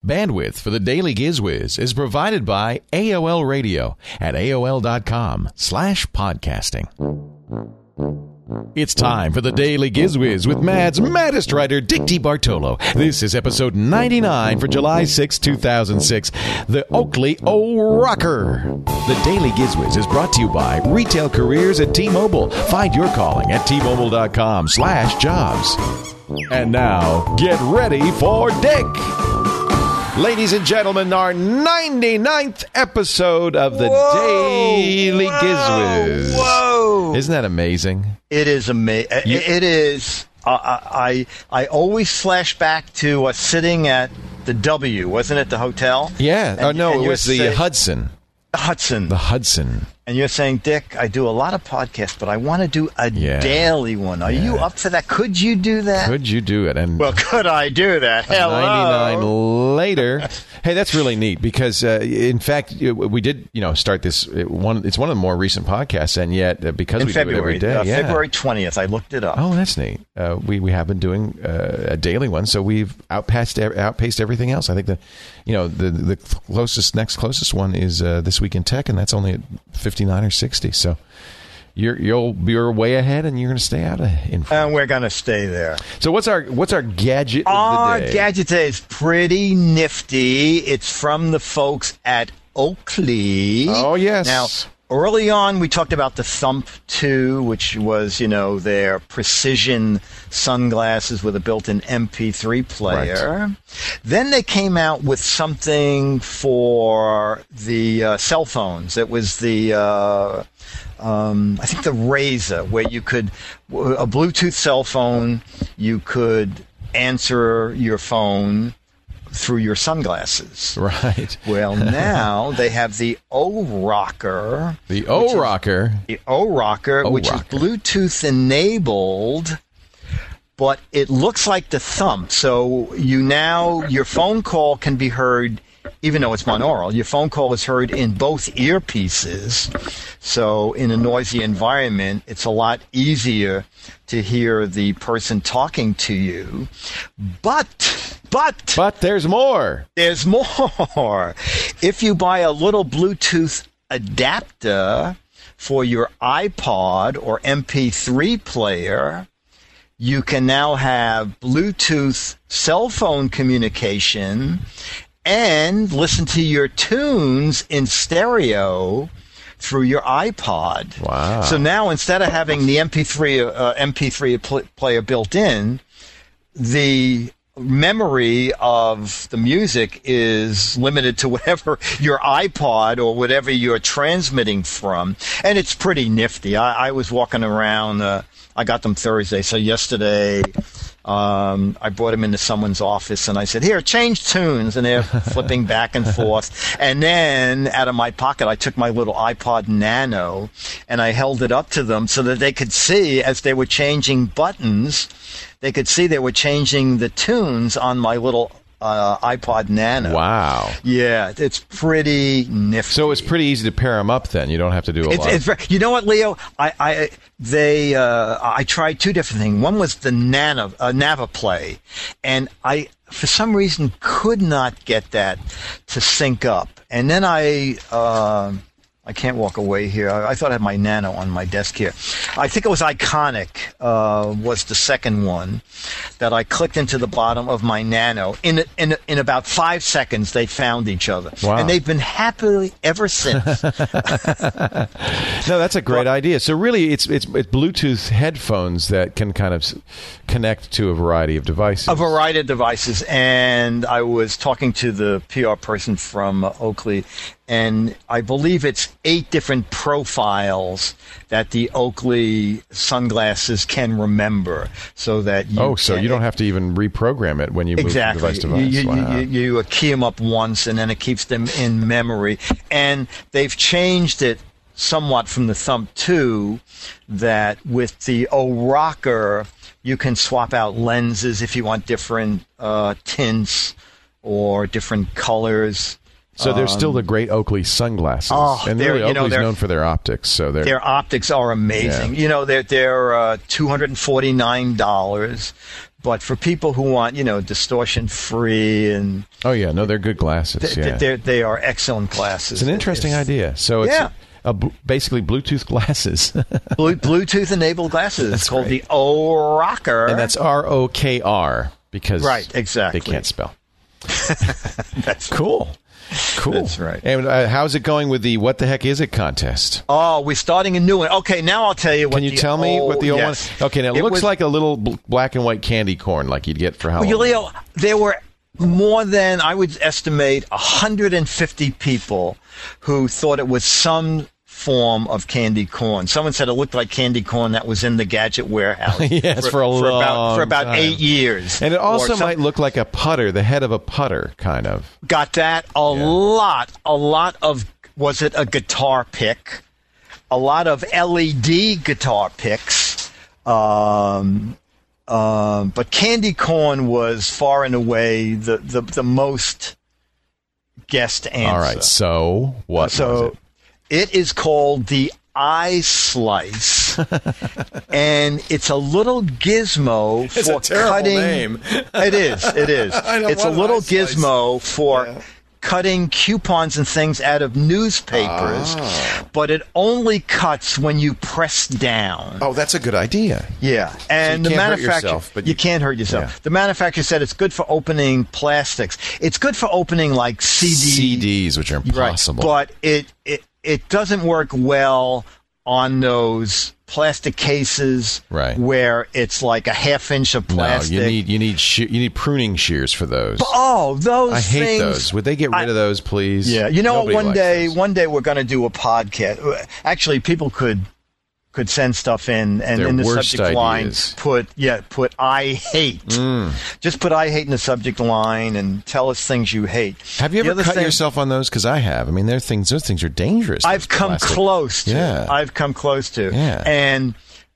Bandwidth for the Daily GizWiz is provided by AOL Radio at AOL.com/podcasting. It's time for the Daily GizWiz with Mad's maddest writer, Dick DeBartolo. This is episode 99 for July 6, 2006, the Oakley O-Rocker. The Daily GizWiz is brought to you by Retail Careers at T-Mobile. Find your calling at T-Mobile.com/jobs. And now, get ready for Dick. Ladies and gentlemen, our 99th episode of the Daily GizWiz. Whoa! Isn't that amazing? It is amazing. It is. I always flash back to sitting at the W, wasn't it, the hotel? Yeah. And, it was the Hudson. The Hudson. And you're saying, Dick, I do a lot of podcasts, but I want to do a daily one. Are you up for that? Could you do that? Could you do it? And well, could I do that? Hello. 99 later. Hey, that's really neat because, in fact, we did, start this. It's one of the more recent podcasts, and yet because we do it every day, February 20th, I looked it up. Oh, that's neat. We have been doing a daily one, so we've outpaced everything else. I think the next closest one is This Week in Tech, and that's only at 59 or 60. So you're way ahead, and you're going to stay out of info. And we're going to stay there. So what's our gadget of the day? Our gadget today is pretty nifty. It's from the folks at Oakley. Oh, yes. Now, early on, we talked about the Thump 2, which was, their precision sunglasses with a built-in MP3 player. Right. Then they came out with something for the cell phones. It was the I think the Razr, where you could, a Bluetooth cell phone, you could answer your phone through your sunglasses. Right. Well, now they have the O-Rocker. The O-Rocker? The O-Rocker, which is Bluetooth enabled, but it looks like the Thump. So your phone call can be heard, even though it's monaural, your phone call is heard in both earpieces. So in a noisy environment, it's a lot easier to hear the person talking to you. But there's more. There's more. If you buy a little Bluetooth adapter for your iPod or MP3 player, you can now have Bluetooth cell phone communication and listen to your tunes in stereo through your iPod. Wow. So now instead of having the MP3 player built in, the memory of the music is limited to whatever your iPod or whatever you're transmitting from. And it's pretty nifty. I was walking around, I got them Thursday, so yesterday I brought them into someone's office and I said, here, change tunes. And they're flipping back and forth. And then out of my pocket, I took my little iPod Nano and I held it up to them so that they could see as they were changing buttons, they could see they were changing the tunes on my little iPod Nano. Wow. Yeah, it's pretty nifty. So it's pretty easy to pair them up then. You don't have to do a lot. You know what, Leo? I tried two different things. One was the NavaPlay, and I, for some reason, could not get that to sync up. And then I can't walk away here. I thought I had my Nano on my desk here. I think it was Iconic was the second one that I clicked into the bottom of my Nano. In about 5 seconds, they found each other. Wow. And they've been happily ever since. No, that's a great idea. So really, it's Bluetooth headphones that can kind of connect to a variety of devices. And I was talking to the PR person from Oakley, and I believe it's 8 different profiles that the Oakley sunglasses can remember, so that you don't have to even reprogram it when you move from device to device. You key them up once, and then it keeps them in memory. And they've changed it somewhat from the Thump 2, that with the O-Rocker, you can swap out lenses if you want different tints or different colors. So they're still the great Oakley sunglasses, and really Oakley's known for their optics. So their optics are amazing. Yeah. They're $249, but for people who want distortion free and they're good glasses. They are excellent glasses. It's an interesting idea. So it's basically Bluetooth glasses, Bluetooth enabled glasses. It's called the O-Rocker, and that's ROKR because exactly they can't spell. That's cool. That's right. And how's it going with the What the Heck Is It contest? Oh, we're starting a new one. Okay, now I'll tell you what. Can you tell me what the old one? Okay, now it looks like a little black and white candy corn like you'd get for Halloween. Well, Leo, there were more than, I would estimate, 150 people who thought it was some form of candy corn. Someone said it looked like candy corn that was in the Gadget Warehouse. Yes, for about time. 8 years. And it also might look like a putter, the head of a putter, kind of. Got that? A lot of, was it a guitar pick? A lot of LED guitar picks. But candy corn was far and away the most guessed answer. All right, so what was it? It is called the Eye Slice, and it's a little gizmo for it's a terrible cutting. Name. It is. It's a little gizmo for cutting coupons and things out of newspapers, but it only cuts when you press down. Oh, that's a good idea. Yeah, and so the manufacturer, you can't hurt yourself. Yeah. The manufacturer said it's good for opening plastics. It's good for opening like CDs, which are impossible. Right, but it doesn't work well on those plastic cases where it's like a half-inch of plastic. No, you need pruning shears for those. Those I hate things. Those. Would they get rid of those, please? Yeah, Nobody one likes day those. we're going to do a podcast. Actually, people could send stuff in, and in the subject line put I hate. Just put I hate in the subject line and tell us things you hate. Have you ever cut yourself on those? Because I have. I mean, those things are dangerous. I've come close to. Yeah. I've come close to. Yeah. And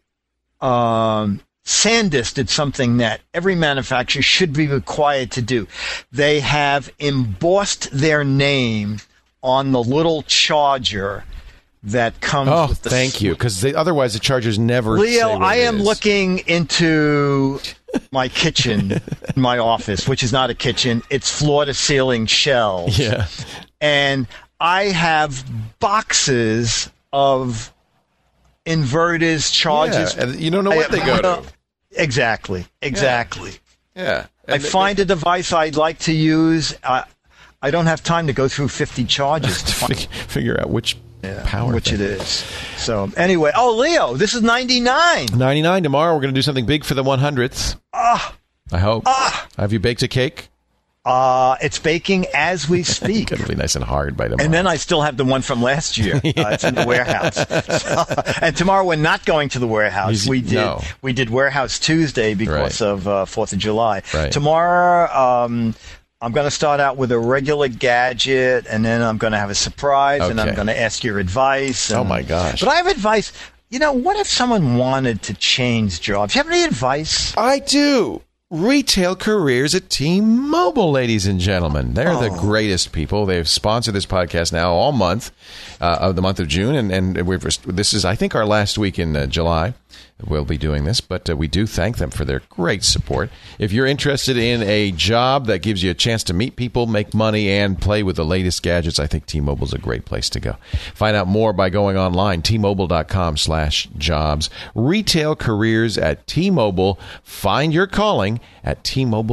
SanDisk did something that every manufacturer should be required to do. They have embossed their name on the little charger that comes with the... thank you, because otherwise the chargers never Leo, say what I am it is. looking into my kitchen, my office, which is not a kitchen. It's floor-to-ceiling shelves. Yeah. And I have boxes of inverters, chargers. Yeah, and you don't know what they go to. Exactly. Yeah. I find a device I'd like to use. I don't have time to go through 50 charges to figure out which power which thing. it is. So anyway, Leo, this is 99. 99 tomorrow. We're going to do something big for the 100th. I hope. Have you baked a cake? It's baking as we speak. It'll be nice and hard by tomorrow. And then I still have the one from last year. It's in the warehouse. And tomorrow we're not going to the warehouse. We did Warehouse Tuesday because of 4th of July. Right. Tomorrow, I'm going to start out with a regular gadget, and then I'm going to have a surprise, and I'm going to ask your advice. Oh, my gosh. But I have advice. What if someone wanted to change jobs? Do you have any advice? I do. Retail careers at T-Mobile, ladies and gentlemen. They're the greatest people. They've sponsored this podcast now all month of the month of June, and this is, I think, our last week in July. We'll be doing this, but we do thank them for their great support. If you're interested in a job that gives you a chance to meet people, make money, and play with the latest gadgets, I think T-Mobile's a great place to go. Find out more by going online, T-Mobile.com/jobs. Retail careers at T-Mobile. Find your calling at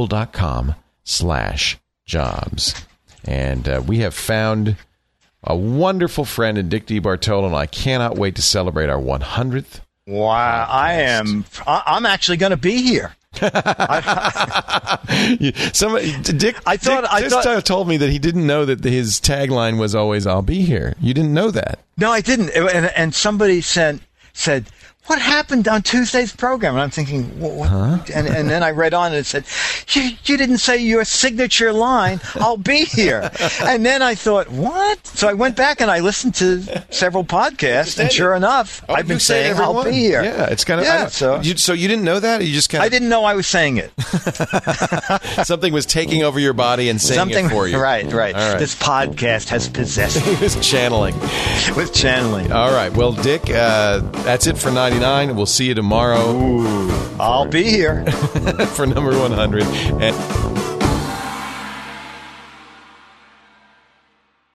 T-Mobile.com/jobs. And we have found a wonderful friend in Dick DeBartolo, and I cannot wait to celebrate our 100th. Wow, I'm actually going to be here. Dick told me that he didn't know that his tagline was always "I'll be here." You didn't know that? No, I didn't. And somebody said, what happened on Tuesday's program? And I'm thinking, what? Huh? And then I read on and it said, you didn't say your signature line, I'll be here. And then I thought, what? So I went back and I listened to several podcasts, and sure enough, I've been saying I'll be here. Yeah, it's kind of... So you didn't know that? You just kind of... I didn't know I was saying it. Something was taking over your body and saying it for you. Right. This podcast has possessed me. It was channeling. All right. Well, Dick, that's it for 99. We'll see you tomorrow. I'll be here. For number 100. And